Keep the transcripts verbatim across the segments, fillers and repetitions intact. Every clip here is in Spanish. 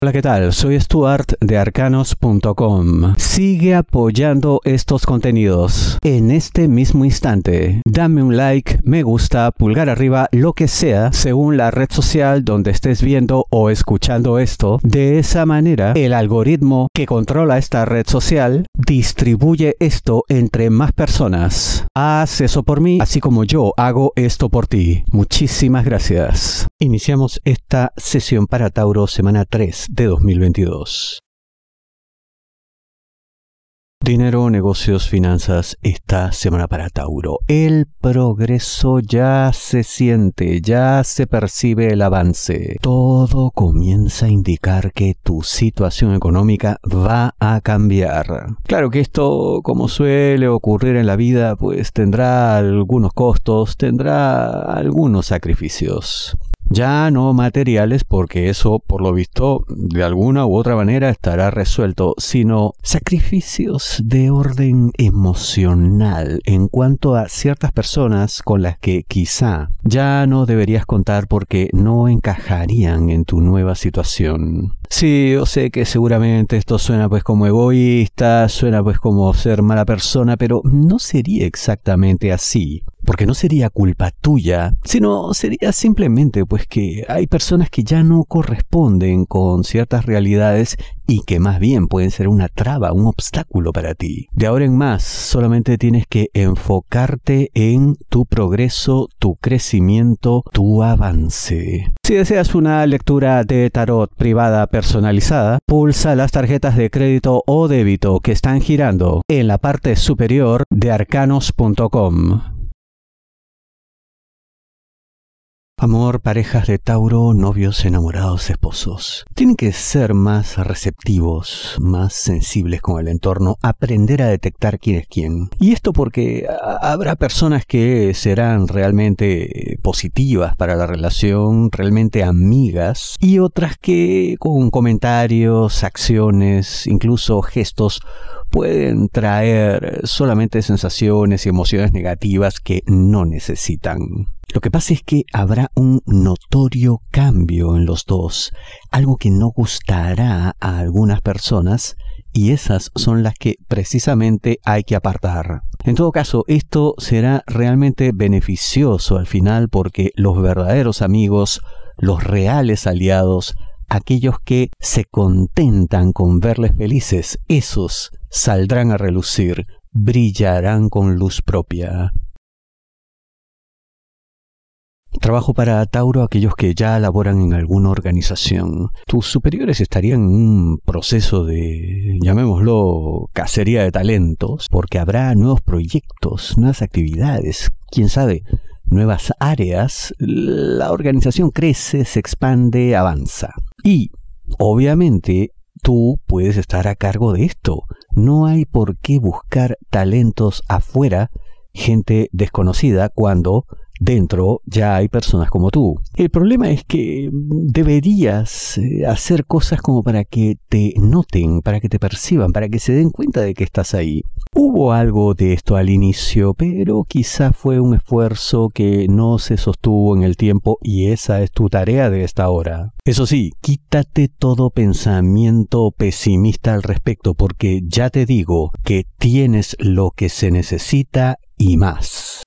Hola, ¿qué tal? Soy Stuart de arcanos punto com. Sigue apoyando estos contenidos en este mismo instante. Dame un like, me gusta, pulgar arriba, lo que sea, según la red social donde estés viendo o escuchando esto. De esa manera, el algoritmo que controla esta red social distribuye esto entre más personas. Haz eso por mí, así como yo hago esto por ti. Muchísimas gracias. Iniciamos esta sesión para Tauro, semana tres de dos mil veintidós. Dinero, negocios, finanzas, esta semana para Tauro. El progreso ya se siente, ya se percibe el avance. Todo comienza a indicar que tu situación económica va a cambiar. Claro que esto, como suele ocurrir en la vida, pues tendrá algunos costos, tendrá algunos sacrificios. Ya no materiales, porque eso, por lo visto, de alguna u otra manera estará resuelto, sino sacrificios de orden emocional en cuanto a ciertas personas con las que quizá ya no deberías contar porque no encajarían en tu nueva situación. Sí, yo sé que seguramente esto suena pues como egoísta, suena pues como ser mala persona, pero no sería exactamente así. Porque no sería culpa tuya, sino sería simplemente pues que hay personas que ya no corresponden con ciertas realidades y que más bien pueden ser una traba, un obstáculo para ti. De ahora en más, solamente tienes que enfocarte en tu progreso, tu crecimiento, tu avance. Si deseas una lectura de tarot privada personalizada, pulsa las tarjetas de crédito o débito que están girando en la parte superior de arcanos punto com. Amor, parejas de Tauro, novios, enamorados, esposos. Tienen que ser más receptivos, más sensibles con el entorno, aprender a detectar quién es quién. Y esto porque habrá personas que serán realmente positivas para la relación, realmente amigas, y otras que con comentarios, acciones, incluso gestos, pueden traer solamente sensaciones y emociones negativas que no necesitan. Lo que pasa es que habrá un notorio cambio en los dos, algo que no gustará a algunas personas, y esas son las que precisamente hay que apartar. En todo caso, esto será realmente beneficioso al final porque los verdaderos amigos, los reales aliados, aquellos que se contentan con verles felices, esos saldrán a relucir, brillarán con luz propia. Trabajo para Tauro, aquellos que ya laboran en alguna organización. Tus superiores estarían en un proceso de, llamémoslo, cacería de talentos, porque habrá nuevos proyectos, nuevas actividades, quién sabe, nuevas áreas. La organización crece, se expande, avanza. Y, obviamente, tú puedes estar a cargo de esto. No hay por qué buscar talentos afuera, gente desconocida, cuando dentro ya hay personas como tú. El problema es que deberías hacer cosas como para que te noten, para que te perciban, para que se den cuenta de que estás ahí. Hubo algo de esto al inicio, pero quizá fue un esfuerzo que no se sostuvo en el tiempo y esa es tu tarea de esta hora. Eso sí, quítate todo pensamiento pesimista al respecto, porque ya te digo que tienes lo que se necesita y más.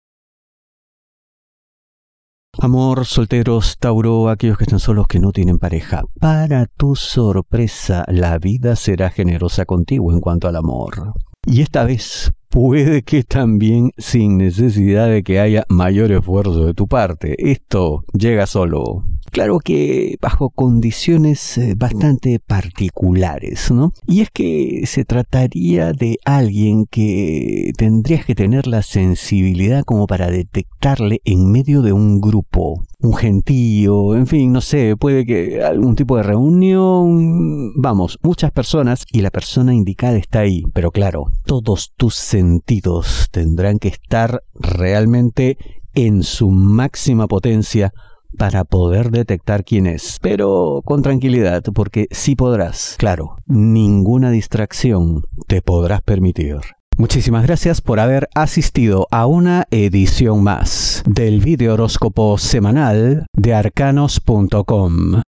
Amor, solteros, Tauro, aquellos que están solos, que no tienen pareja. Para tu sorpresa, la vida será generosa contigo en cuanto al amor. Y esta vez puede que también sin necesidad de que haya mayor esfuerzo de tu parte. Esto llega solo. Claro que bajo condiciones bastante particulares, ¿no? Y es que se trataría de alguien que tendrías que tener la sensibilidad como para detectarle en medio de un grupo. Un gentío, en fin, no sé, puede que algún tipo de reunión, vamos, muchas personas y la persona indicada está ahí. Pero claro, todos tus sentidos tendrán que estar realmente en su máxima potencia para poder detectar quién es. Pero con tranquilidad, porque sí podrás. Claro, ninguna distracción te podrás permitir. Muchísimas gracias por haber asistido a una edición más del video horóscopo semanal de arcanos punto com.